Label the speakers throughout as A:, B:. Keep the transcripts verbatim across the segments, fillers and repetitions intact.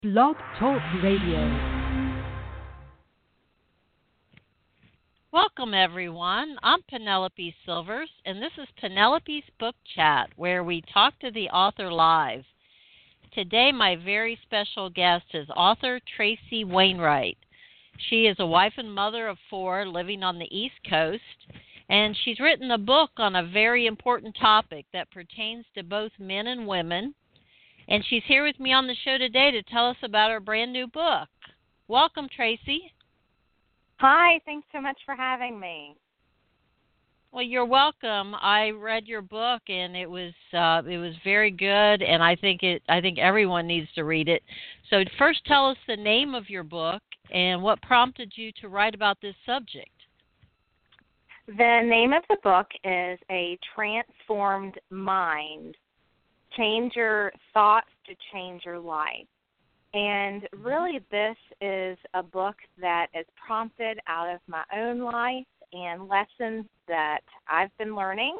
A: Blog Talk Radio.
B: Welcome, everyone. I'm Penelope Silvers, and this is Penelope's Book Chat, where we talk to the author live. Today, my very special guest is author Tracy Wainwright. She is a wife and mother of four living on the East Coast, and she's written a book on a very important topic that pertains to both men and women. And she's here with me on the show today to tell us about her brand new book. Welcome, Tracy.
C: Hi, thanks so much for having me.
B: Well, you're welcome. I read your book, and it was uh, it was very good, and I think it I think everyone needs to read it. So first, tell us the name of your book and what prompted you to write about this subject.
C: The name of the book is A Transformed Mind. Change your thoughts to change your life. And really, this is a book that is prompted out of my own life and lessons that I've been learning.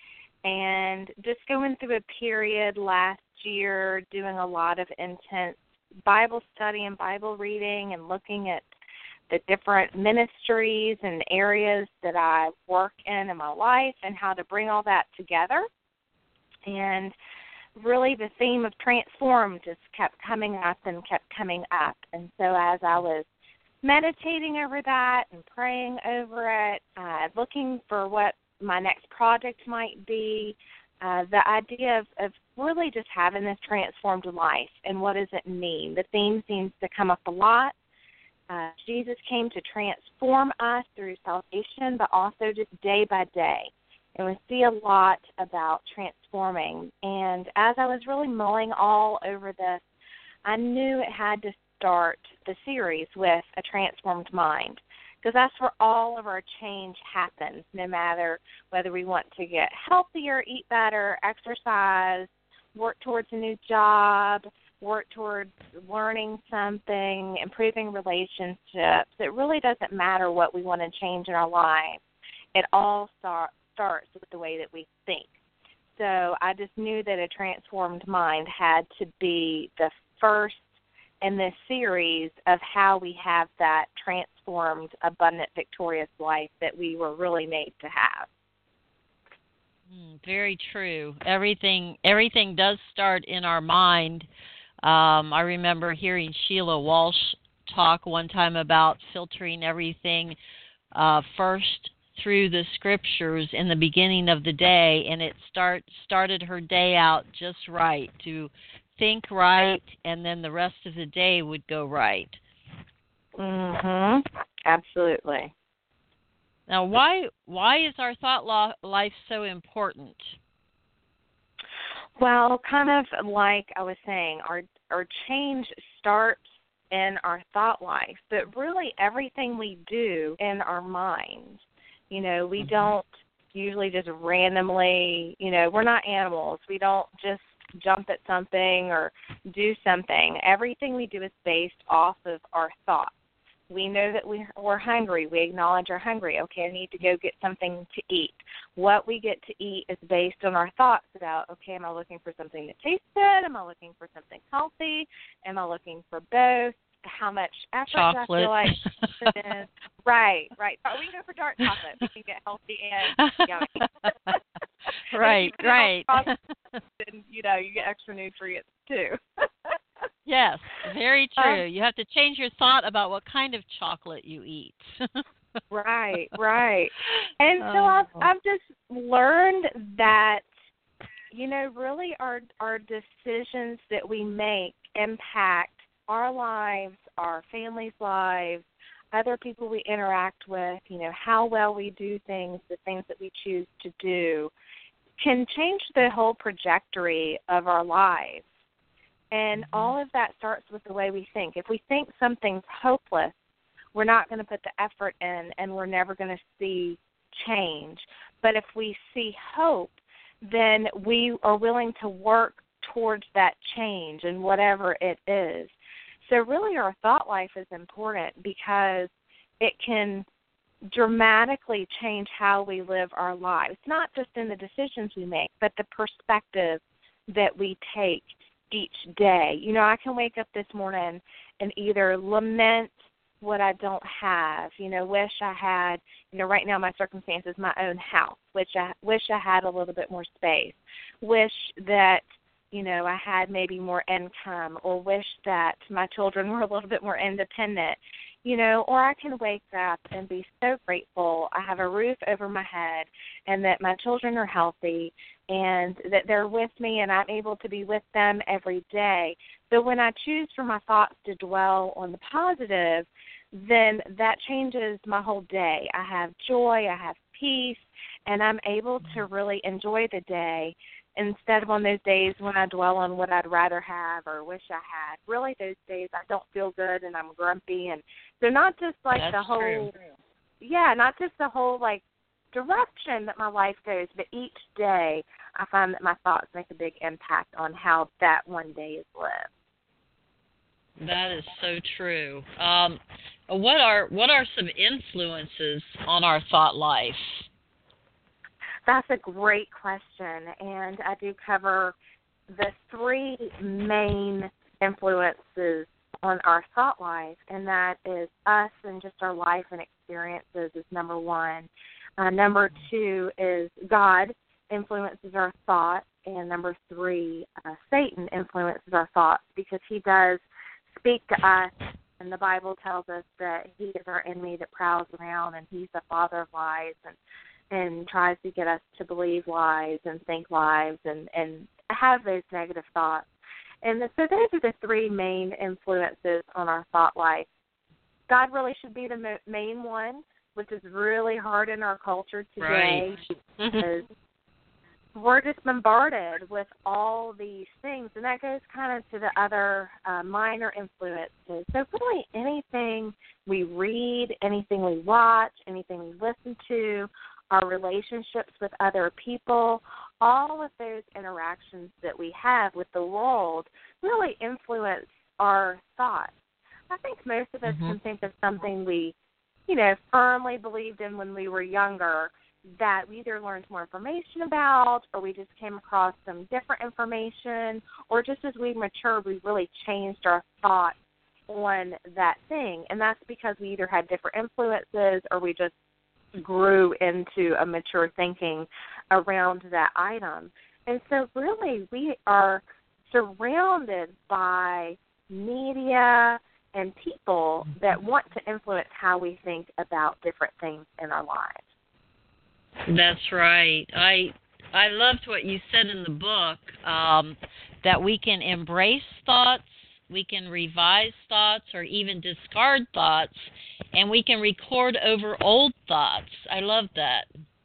C: And just going through a period last year, doing a lot of intense Bible study and Bible reading and looking at the different ministries and areas that I work in in my life and how to bring all that together. And really the theme of transform just kept coming up and kept coming up. And so as I was meditating over that and praying over it, uh, looking for what my next project might be, uh, the idea of, of really just having this transformed life and what does it mean. The theme seems to come up a lot. Uh, Jesus came to transform us through salvation, but also just day by day. And we see a lot about transforming. And as I was really mulling all over this, I knew it had to start the series with a transformed mind, because that's where all of our change happens, no matter whether we want to get healthier, eat better, exercise, work towards a new job, work towards learning something, improving relationships. It really doesn't matter what we want to change in our lives. It all starts starts with the way that we think. So I just knew that a transformed mind had to be the first in this series of how we have that transformed, abundant, victorious life that we were really made to have.
B: Mm, very true. Everything everything does start in our mind. Um, I remember hearing Sheila Walsh talk one time about filtering everything uh, first through the scriptures in the beginning of the day, and it start started her day out just right, to think right, and then the rest of the day would go right.
C: Mhm. Absolutely.
B: Now, why why is our thought lo- life so important?
C: Well, kind of like I was saying, our our change starts in our thought life, but really everything we do in our mind. You know, we
B: Mm-hmm.
C: don't usually just randomly, you know, we're not animals. We don't just jump at something or do something. Everything we do is based off of our thoughts. We know that we, we're hungry. We acknowledge we're hungry. Okay, I need to go get something to eat. What we get to eat is based on our thoughts about, okay, am I looking for something that tastes good? Am I looking for something healthy? Am I looking for both? How much effort
B: Chocolate.
C: do I feel like it is? Right, right. Oh, we can go for dark chocolate. We can get healthy and yummy.
B: Right, right.
C: And, you know, you get extra nutrients too.
B: Yes, very true.
C: Um,
B: You have to change your thought about what kind of chocolate you eat.
C: Right, right. And so
B: Oh.
C: I've I've just learned that, you know, really our our decisions that we make impact our lives, our families' lives, other people we interact with, you know, how well we do things, the things that we choose to do, can change the whole trajectory of our lives. And
B: Mm-hmm.
C: all of that starts with the way we think. If we think something's hopeless, we're not going to put the effort in and we're never going to see change. But if we see hope, then we are willing to work towards that change and whatever it is. So really our thought life is important because it can dramatically change how we live our lives, not just in the decisions we make, but the perspective that we take each day. You know, I can wake up this morning and either lament what I don't have, you know, wish I had, you know, right now my circumstances, my own house, which I wish I had a little bit more space, wish that, you know, I had maybe more income, or wish that my children were a little bit more independent, you know, or I can wake up and be so grateful I have a roof over my head and that my children are healthy and that they're with me and I'm able to be with them every day. So when I choose for my thoughts to dwell on the positive, then that changes my whole day. I have joy, I have peace, and I'm able to really enjoy the day instead of on those days when I dwell on what I'd rather have or wish I had. Really, those days I don't feel good and I'm grumpy. And so not just like
B: That's
C: the whole,
B: true.
C: yeah, not just the whole like direction that my life goes, but each day I find that my thoughts make a big impact on how that one day is lived.
B: That is so true. Um, what are what are some influences on our thought life?
C: That's a great question, and I do cover the three main influences on our thought life, and that is us and just our life and experiences is number one. Uh, number two is God influences our thoughts, and number three, uh, Satan influences our thoughts because he does speak to us, and the Bible tells us that he is our enemy that prowls around, and he's the father of lies, and and tries to get us to believe lies and think lies and, and have those negative thoughts. And so those are the three main influences on our thought life. God really should be the main one, which is really hard in our culture today
B: right.
C: because we're just bombarded with all these things, and that goes kind of to the other uh, minor influences. So really anything we read, anything we watch, anything we listen to, our relationships with other people, all of those interactions that we have with the world really influence our thoughts. I think most of us
B: mm-hmm.
C: can think of something we, you know, firmly believed in when we were younger that we either learned more information about or we just came across some different information, or just as we matured, we really changed our thoughts on that thing. And that's because we either had different influences or we just grew into a mature thinking around that item. And so really we are surrounded by media and people that want to influence how we think about different things in our lives.
B: That's right. I I loved what you said in the book, um, that we can embrace thoughts, we can revise thoughts, or even discard thoughts, and we can record over old thoughts. I love that.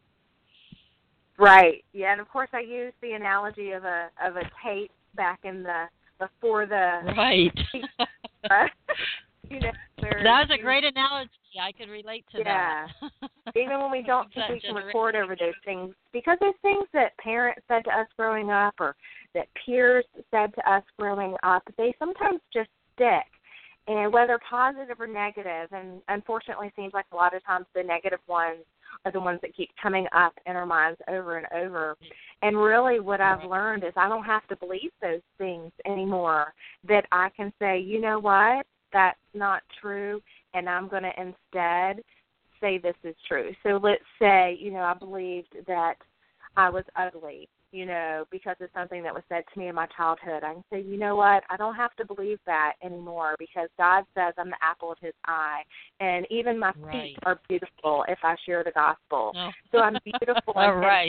C: Right. Yeah, and of course I use the analogy of a of a tape back in the before the
B: right.
C: uh, you know,
B: that was a great analogy. I could relate to
C: yeah.
B: that.
C: Even when we don't think we can record over those things, because there's things that parents said to us growing up or that peers said to us growing up, they sometimes just stick. And whether positive or negative, and unfortunately it seems like a lot of times the negative ones are the ones that keep coming up in our minds over and over. And really what I've learned is I don't have to believe those things anymore, that I can say, you know what, that's not true, and I'm going to instead say this is true. So let's say, you know, I believed that I was ugly, you know, because of something that was said to me in my childhood. I can say, you know what, I don't have to believe that anymore because God says I'm the apple of his eye, and even my feet
B: right.
C: are beautiful if I share the gospel.
B: Oh.
C: So I'm beautiful.
B: All right.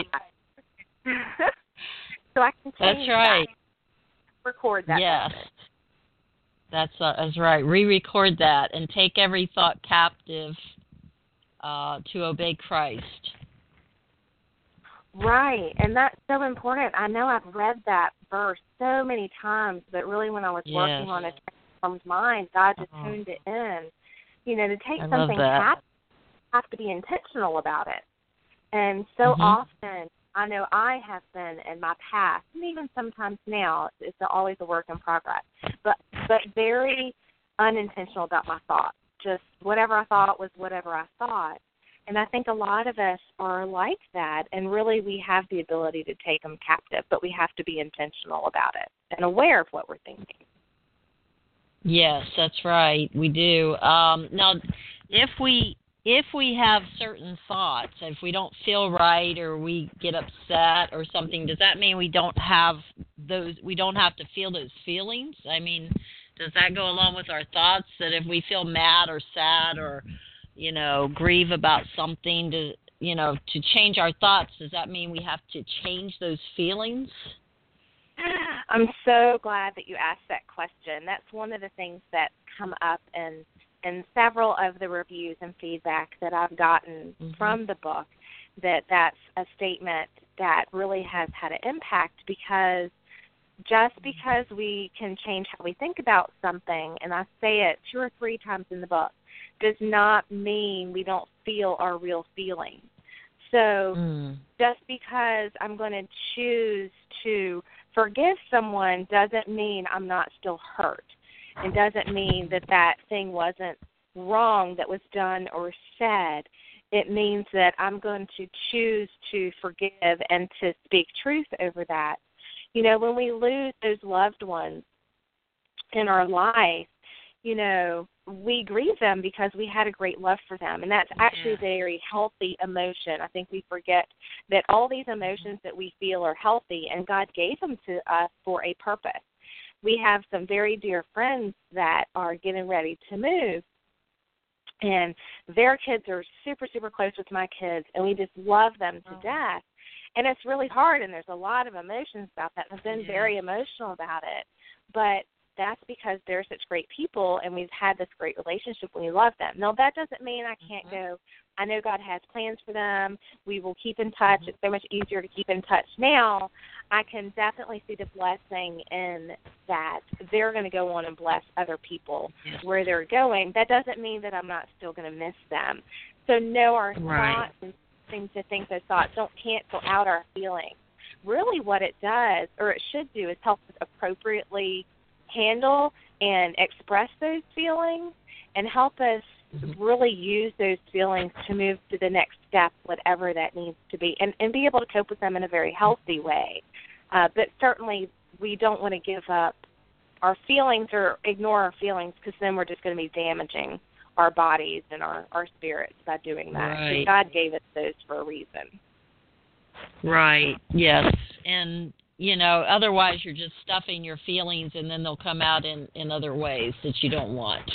C: So I can change
B: That's right.
C: that, record that.
B: Yes.
C: message.
B: That's, uh, that's right. Re-record that and take every thought captive uh, to obey Christ.
C: Right, and that's so important. I know I've read that verse so many times, but really when I was
B: yes.
C: working on a transformed mind, God just
B: uh-huh.
C: tuned it in. You know, to take
B: I
C: something captive, you have to be intentional about it. And so
B: mm-hmm.
C: often, I know I have been in my past, and even sometimes now, it's always a work in progress, but but very unintentional about my thoughts. Just whatever I thought was whatever I thought. And I think a lot of us are like that, and really we have the ability to take them captive, but we have to be intentional about it and aware of what we're thinking.
B: Yes, that's right. We do. Um, now, if we if we have certain thoughts, if we don't feel right or we get upset or something, does that mean we don't have those? We don't have to feel those feelings? I mean, does that go along with our thoughts that if we feel mad or sad or, you know, grieve about something, to you know, to change our thoughts, does that mean we have to change those feelings?
C: I'm so glad that you asked that question. That's one of the things that come up in in several of the reviews and feedback that I've gotten mm-hmm. from the book, that that's a statement that really has had an impact, because just because we can change how we think about something, and I say it two or three times in the book, does not mean we don't feel our real feelings. So mm. just because I'm going to choose to forgive someone doesn't mean I'm not still hurt. It doesn't mean that that thing wasn't wrong that was done or said. It means that I'm going to choose to forgive and to speak truth over that. You know, when we lose those loved ones in our life, you know, we grieve them because we had a great love for them. And that's actually yeah. a very healthy emotion. I think we forget that all these emotions that we feel are healthy, and God gave them to us for a purpose. We have some very dear friends that are getting ready to move, and their kids are super, super close with my kids, and we just love them to oh. death. And it's really hard, and there's a lot of emotions about that. I've been yeah. very emotional about it. But that's because they're such great people, and we've had this great relationship when we love them. Now, that doesn't mean I can't mm-hmm. go, I know God has plans for them. We will keep in touch. Mm-hmm. It's so much easier to keep in touch now. I can definitely see the blessing in that they're going to go on and bless other people yes. where they're going. That doesn't mean that I'm not still going to miss them. So, no, our right. thoughts and things to think those thoughts don't cancel out our feelings. Really what it does, or it should do, is help us appropriately handle and express those feelings and help us mm-hmm. really use those feelings to move to the next step, whatever that needs to be, and, and be able to cope with them in a very healthy way. Uh, but certainly we don't want to give up our feelings or ignore our feelings, because then we're just going to be damaging our bodies and our, our spirits by doing that.
B: Right.
C: So God gave us those for a reason.
B: Right, yes. And you know, otherwise you're just stuffing your feelings, and then they'll come out in, in other ways that you don't want.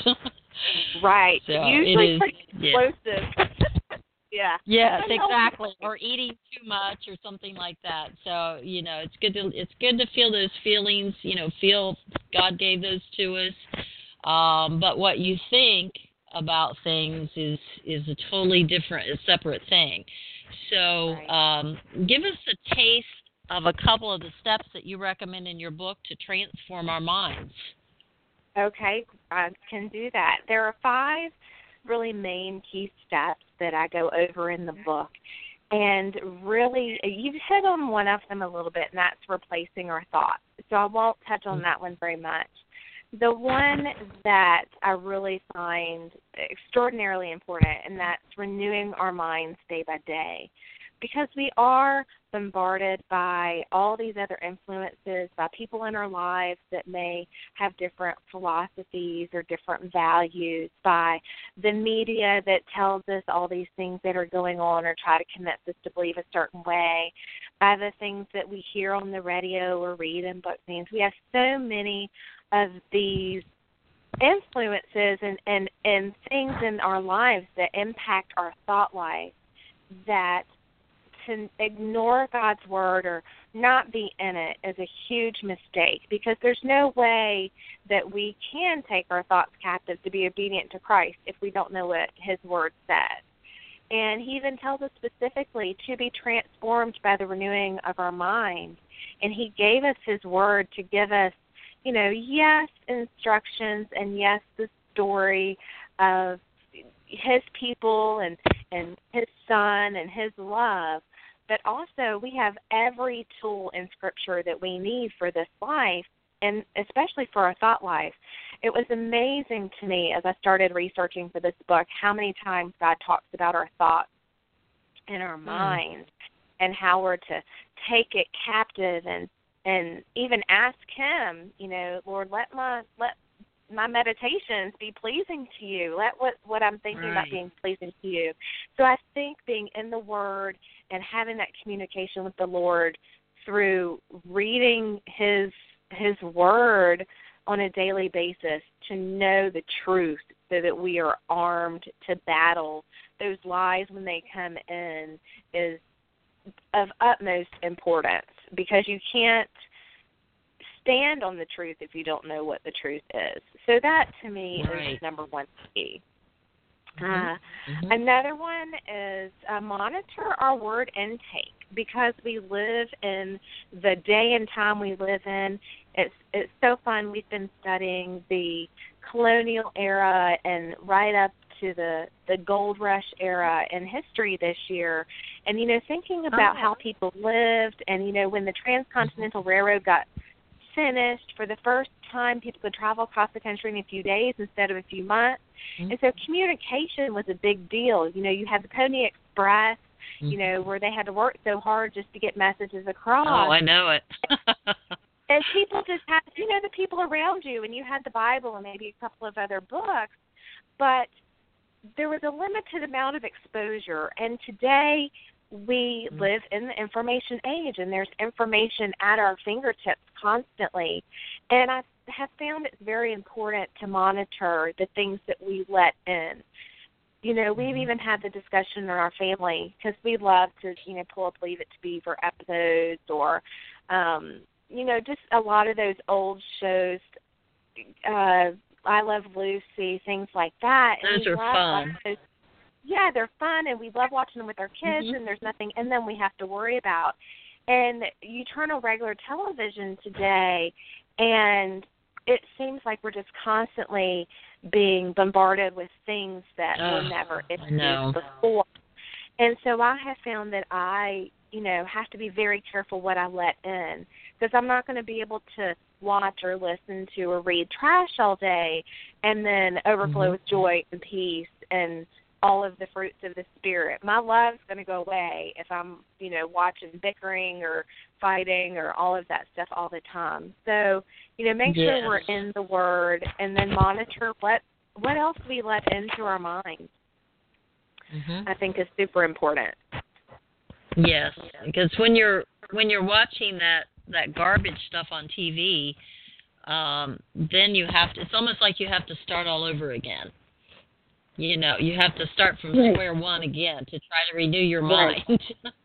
C: Right.
B: So
C: usually
B: it is,
C: pretty explosive.
B: Yeah.
C: yeah.
B: Yes, exactly. Or eating too much or something like that. So, you know, it's good to it's good to feel those feelings, you know, feel God gave those to us. Um, but what you think about things is is a totally different, a separate thing. So
C: right.
B: um, give us a taste of a couple of the steps that you recommend in your book to transform our minds.
C: Okay, I can do that. There are five really main key steps that I go over in the book. And really, you've hit on one of them a little bit, and that's replacing our thoughts. So I won't touch on that one very much. The one that I really find extraordinarily important, and that's renewing our minds day by day. Because we are bombarded by all these other influences, by people in our lives that may have different philosophies or different values, by the media that tells us all these things that are going on or try to convince us to believe a certain way, by the things that we hear on the radio or read in book things. We have so many of these influences and, and, and things in our lives that impact our thought life, that to ignore God's word or not be in it is a huge mistake, because there's no way that we can take our thoughts captive to be obedient to Christ if we don't know what his word says. And he even tells us specifically to be transformed by the renewing of our mind. And he gave us his word to give us, you know, yes, instructions, and yes, the story of his people and, and his son and his love. But also we have every tool in Scripture that we need for this life, and especially for our thought life. It was amazing to me as I started researching for this book how many times God talks about our thoughts in our
B: Mm.
C: minds, and how we're to take it captive and and even ask him, you know, Lord, let my let my meditations be pleasing to you. Let what, what I'm thinking
B: Right.
C: about being pleasing to you. So I think being in the Word and having that communication with the Lord through reading his his Word on a daily basis to know the truth so that we are armed to battle those lies when they come in is of utmost importance, because you can't stand on the truth if you don't know what the truth is. So that, to me,
B: Right.
C: is number one key.
B: Mhm.
C: Uh,
B: Mhm.
C: Another one is uh, monitor our word intake, because we live in the day and time we live in. It's it's so fun. We've been studying the colonial era and right up to the, the gold rush era in history this year. And, you know, thinking about
B: Oh.
C: how people lived, and, you know, when the Transcontinental Railroad got finished, for the first time people could travel across the country in a few days instead of a few months.
B: Mhm.
C: And so communication was a big deal. You know, you had the Pony Express, you
B: Mhm.
C: know, where they had to work so hard just to get messages across.
B: Oh, I know it.
C: And people just had, you know, the people around you, and you had the Bible and maybe a couple of other books, but there was a limited amount of exposure. And today we
B: Mm.
C: live in the information age, and there's information at our fingertips constantly. And I have found it's very important to monitor the things that we let in. You know, we've
B: Mhm.
C: even had the discussion in our family, because we love to, you know, pull up Leave It to Beaver episodes, or, um, you know, just a lot of those old shows, uh, I Love Lucy, things like that. And
B: Those
C: we
B: are
C: love
B: fun.
C: those. Yeah, they're fun, and we love watching them with our kids,
B: Mhm.
C: and there's nothing in them we have to worry about. And you turn on regular television today, and it seems like we're just constantly being bombarded with things that were
B: Ugh,
C: never
B: I know.
C: introduced before. And so I have found that I, you know, have to be very careful what I let in, because I'm not going to be able to watch or listen to or read trash all day and then overflow
B: Mhm.
C: with joy and peace and all of the fruits of the Spirit. My love's going to go away if I'm, you know, watching bickering or fighting or all of that stuff all the time. So, you know, make
B: Yes.
C: sure we're in the Word, and then monitor what what else we let into our minds.
B: Mhm.
C: I think is super important.
B: Yes, because when you're when you're watching that that garbage stuff on T V, um, then you have to. It's almost like you have to start all over again. You know, you have to start from
C: Right.
B: square one again to try to renew your
C: Right.
B: mind.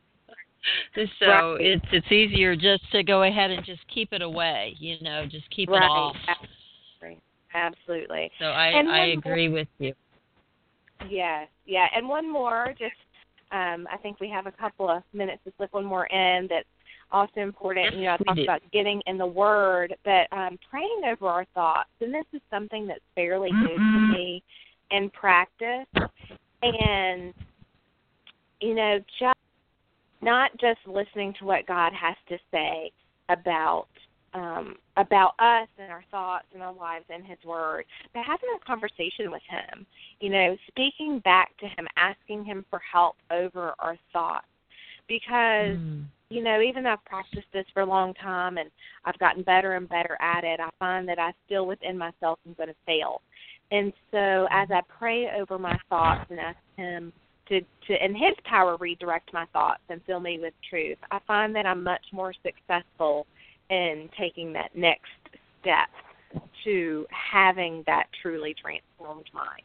B: So
C: Right.
B: it's it's easier just to go ahead and just keep it away. You know, just keep
C: Right.
B: it off.
C: Absolutely. Absolutely.
B: So I
C: And
B: I
C: one
B: agree with you.
C: Yes, yeah. And one more, just um, I think we have a couple of minutes to slip one more in that's also important.
B: Yes,
C: You know, I
B: we
C: talked
B: do.
C: about getting in the Word, but um, praying over our thoughts. And this is something that's fairly new to me in practice. And, you know, just not just listening to what God has to say about um, about us and our thoughts and our lives and His Word, but having a conversation with Him, you know, speaking back to Him, asking Him for help over our thoughts. Because,
B: Mm.
C: you know, even though I've practiced this for a long time and I've gotten better and better at it, I find that I still within myself am going to fail. And so as I pray over my thoughts and ask Him to, to, in His power, redirect my thoughts and fill me with truth, I find that I'm much more successful in taking that next step to having that truly transformed mind.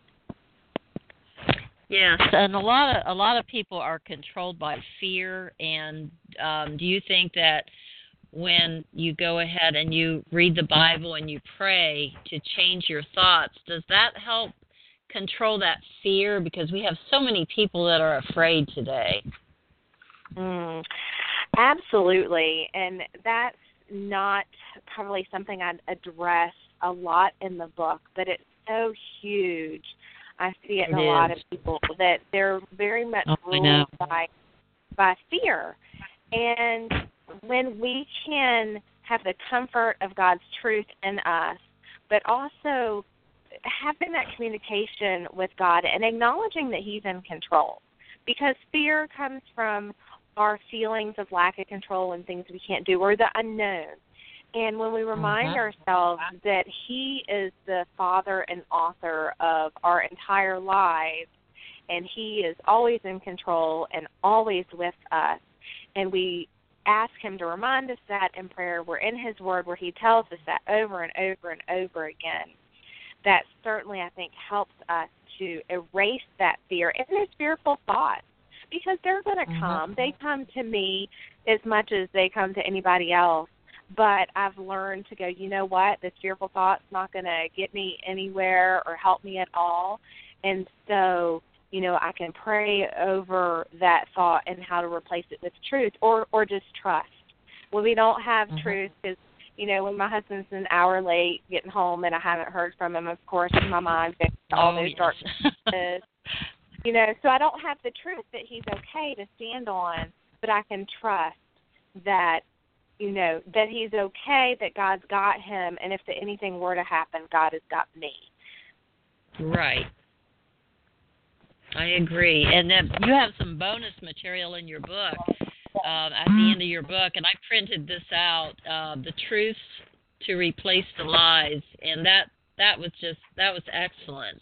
B: Yes, and a lot of a lot of people are controlled by fear. And um, do you think that when you go ahead and you read the Bible and you pray to change your thoughts, does that help control that fear? Because we have so many people that are afraid today.
C: Mm, absolutely, and that's not probably something I'd address a lot in the book, but it's so huge. I see it in
B: It
C: a lot of
B: is.
C: people that they're very much
B: Oh, I know.
C: ruled by by fear. And when we can have the comfort of God's truth in us, but also having that communication with God and acknowledging that He's in control. because fear comes from our feelings of lack of control and things we can't do, or the unknown. And when we remind
B: Mm-hmm.
C: ourselves that he is the father and author of our entire lives, and he is always in control and always with us, and we ask him to remind us that in prayer, we're in his word where he tells us that over and over and over again, that certainly, I think, helps us to erase that fear and those fearful thoughts, because they're going to
B: Mm-hmm.
C: come. They come to me as much as they come to anybody else. But I've learned to go, you know what, this fearful thought's not going to get me anywhere or help me at all. And so, you know, I can pray over that thought and how to replace it with truth, or, or just trust. When we don't have
B: Mm-hmm.
C: truth, because, you know, when my husband's an hour late getting home and I haven't heard from him, of course, in my mind, all
B: Oh,
C: those
B: yes.
C: dark places. You know, so I don't have the truth that he's okay to stand on, but I can trust that, you know, that he's okay, that God's got him, and if anything were to happen, God has got me.
B: Right. I agree. And then you have some bonus material in your book, um, at the end of your book, and I printed this out, uh, The Truths to Replace the Lies, and that, that was just, that was excellent.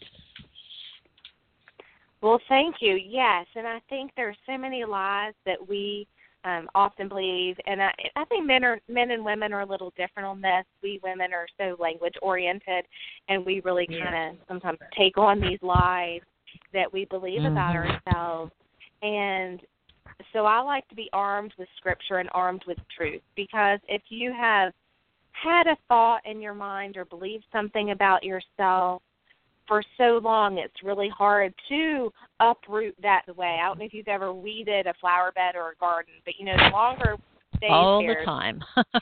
C: Well, thank you. Yes, and I think there's so many lies that we um, often believe, and I, I think men are men and women are a little different on this. We women are so language oriented, and we really kind of
B: Yeah.
C: sometimes take on these lies that we believe
B: Mm-hmm.
C: about ourselves. And so I like to be armed with Scripture and armed with truth, because if you have had a thought in your mind or believed something about yourself for so long, it's really hard to uproot that away. I don't know if you've ever weeded a flower bed or a garden, but, you know, the longer it stays
B: All
C: there,
B: the time.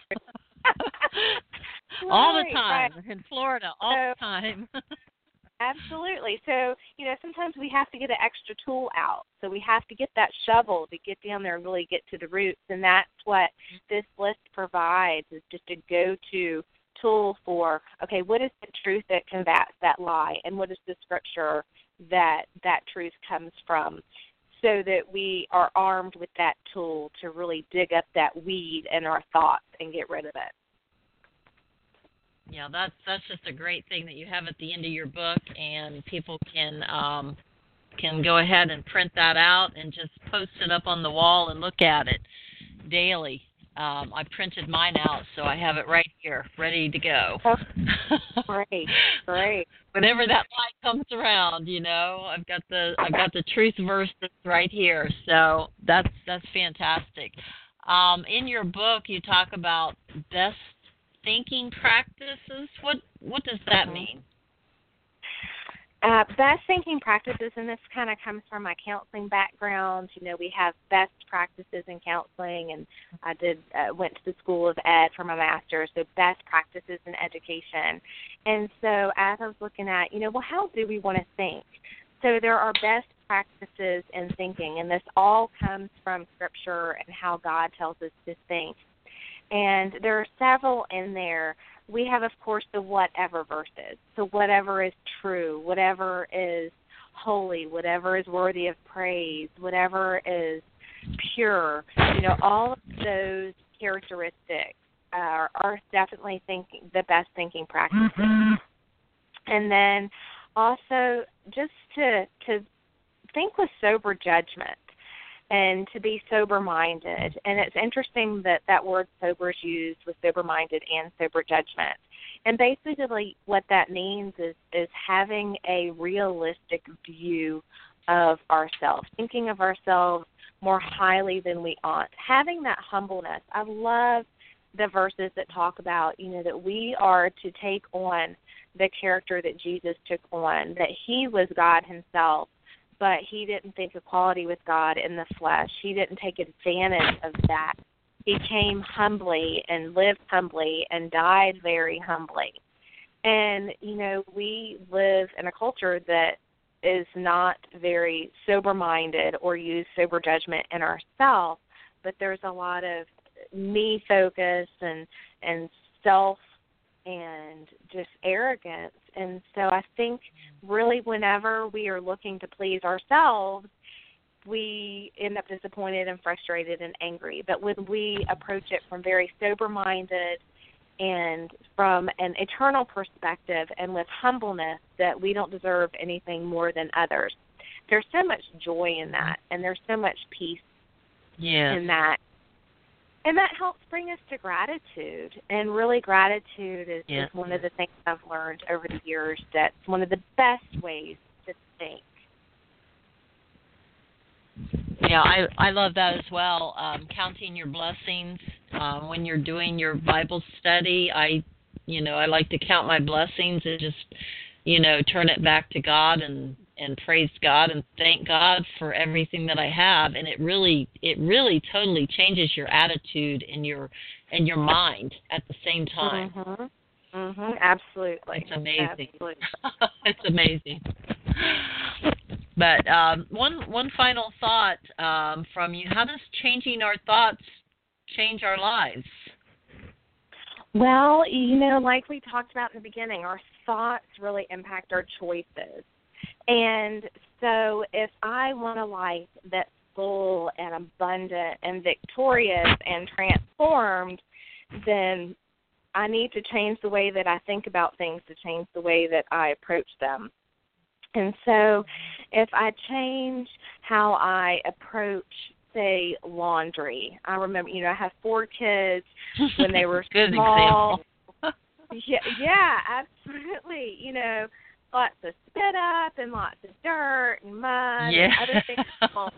B: All the
C: Right,
B: time.
C: right.
B: In Florida, all
C: So-
B: the time.
C: Absolutely. So, you know, sometimes we have to get an extra tool out. So we have to get that shovel to get down there and really get to the roots. And that's what this list provides, is just a go-to tool for, okay, what is the truth that combats that lie, and what is the Scripture that that truth comes from, so that we are armed with that tool to really dig up that weed in our thoughts and get rid of it.
B: Yeah, that's that's just a great thing that you have at the end of your book, and people can um, can go ahead and print that out and just post it up on the wall and look at it daily. Um, I printed mine out, so I have it right here, ready to go.
C: Oh, great, great.
B: Whenever that light comes around, you know, I've got the I've got the truth verse that's right here. So that's that's fantastic. Um, in your book, you talk about best thinking practices. What what does that mean?
C: Uh, best thinking practices, and this kind of comes from my counseling background. You know, we have best practices in counseling, and I did uh, went to the School of Ed for my master's, so best practices in education. And so as I was looking at, you know, well, how do we want to think? So there are best practices in thinking, and this all comes from Scripture and how God tells us to think. And there are several in there. We have, of course, the whatever verses. So whatever is true, whatever is holy, whatever is worthy of praise, whatever is pure, you know, all of those characteristics are, are definitely thinking the best thinking practices. Mm-hmm. And then also just to to think with sober judgment, and to be sober-minded. And it's interesting that that word sober is used with sober-minded and sober judgment. And basically what that means is, is having a realistic view of ourselves, thinking of ourselves more highly than we ought, having that humbleness. I love the verses that talk about, you know, that we are to take on the character that Jesus took on, that he was God himself, but he didn't think equality with God in the flesh. He didn't take advantage of that. He came humbly and lived humbly and died very humbly. And, you know, we live in a culture that is not very sober-minded or use sober judgment in ourselves, but there's a lot of me focus and, and self and just arrogance. And so I think really whenever we are looking to please ourselves, we end up disappointed and frustrated and angry. But when we approach it from very sober-minded and from an eternal perspective and with humbleness that we don't deserve anything more than others, there's so much joy in that, and there's so much peace
B: yes.
C: in that. And that helps bring us to gratitude. And really gratitude is,
B: yes.
C: is one of the things I've learned over the years that's one of the best ways to think.
B: Yeah, I I love that as well. Um, counting your blessings uh, when you're doing your Bible study. I, you know, I like to count my blessings and just, you know, turn it back to God and, and praise God and thank God for everything that I have. And it really, it really totally changes your attitude and your and your mind at the same time.
C: Mm-hmm. Mm-hmm. Absolutely.
B: It's amazing.
C: Absolutely.
B: It's amazing. But um, one one final thought um, from you: how does changing our thoughts change our lives?
C: Well, you know, like we talked about in the beginning, our thoughts really impact our choices. And so if I want a life that's full and abundant and victorious and transformed, then I need to change the way that I think about things to change the way that I approach them. And so if I change how I approach, say, laundry, I remember, you know, I have four kids when they were
B: Good
C: small.
B: example.
C: yeah, yeah, absolutely. You know, lots of spit up and lots of dirt and mud
B: yeah.
C: and other things.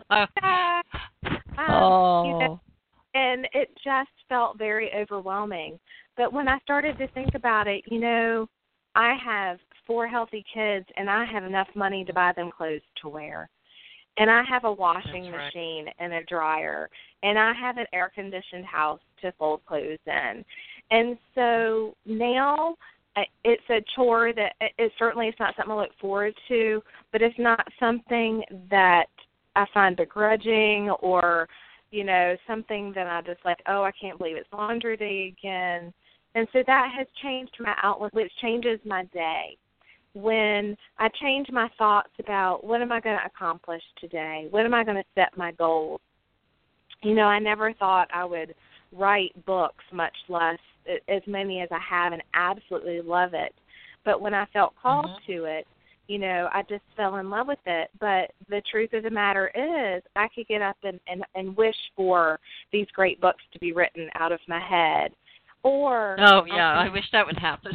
C: um,
B: oh.
C: You know, and it just felt very overwhelming. But when I started to think about it, you know, I have four healthy kids, and I have enough money to buy them clothes to wear. And I have a washing
B: That's right.
C: machine and a dryer, and I have an air-conditioned house to fold clothes in. And so now it's a chore that it certainly is not something I look forward to, but it's not something that I find begrudging or, you know, something that I just like, oh, I can't believe it's laundry day again. And so that has changed my outlook, which changes my day. When I change my thoughts about what am I going to accomplish today, what am I going to set my goals. You know, I never thought I would write books, much less as many as I have, and absolutely love it. But when I felt called mm-hmm. to it, you know, I just fell in love with it. But the truth of the matter is I could get up and, and, and wish for these great books to be written out of my head. Or
B: oh, yeah, I, I wish that would happen.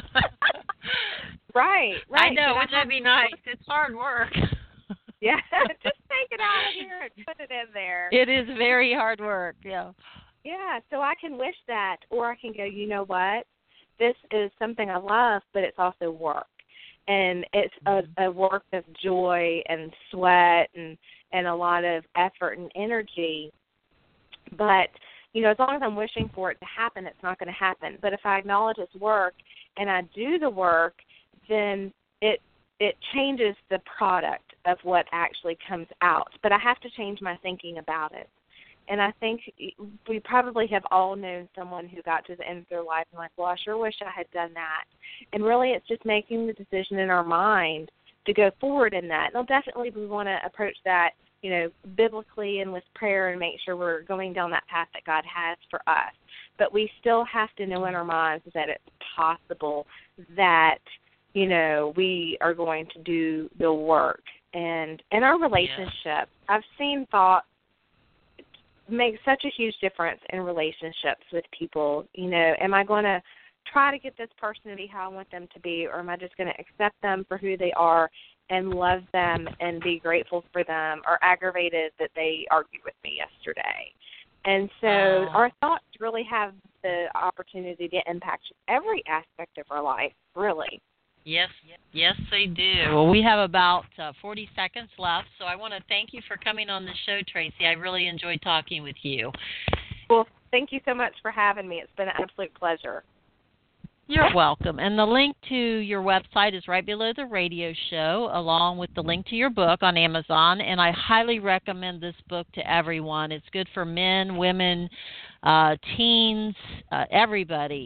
C: Right, right.
B: I know,
C: but
B: wouldn't that be nice? It's hard work.
C: Yeah, just take it out of here and put it in there.
B: It is very hard work, yeah.
C: Yeah, so I can wish that, or I can go, you know what, this is something I love, but it's also work. And it's a, a work of joy and sweat and, and a lot of effort and energy. But, you know, as long as I'm wishing for it to happen, it's not going to happen. But if I acknowledge it's work and I do the work, then it it changes the product of what actually comes out. But I have to change my thinking about it. And I think we probably have all known someone who got to the end of their life and like, well, I sure wish I had done that. And really it's just making the decision in our mind to go forward in that. And definitely we want to approach that, you know, biblically and with prayer and make sure we're going down that path that God has for us. But we still have to know in our minds that it's possible that, you know, we are going to do the work. And in our relationship, yeah. I've seen thoughts make such a huge difference in relationships with people. You know, am I going to try to get this person to be how I want them to be, or am I just going to accept them for who they are and love them and be grateful for them, or aggravated that they argued with me yesterday? And so uh, our thoughts really have the opportunity to impact every aspect of our life, really.
B: Yes, yes, they do. Well, we have about uh, forty seconds left, so I want to thank you for coming on the show, Tracy. I really enjoyed talking with you.
C: Well, thank you so much for having me. It's been an absolute pleasure.
B: You're welcome. And the link to your website is right below the radio show, along with the link to your book on Amazon. And I highly recommend this book to everyone. It's good for men, women, uh, teens, uh, everybody.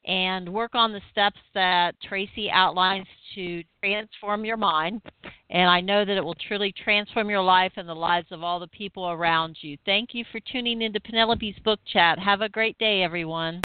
B: and work on the steps that Tracy outlines to transform your mind. And I know that it will truly transform your life and the lives of all the people around you. Thank you for tuning into Penelope's Book Chat. Have a great day, everyone.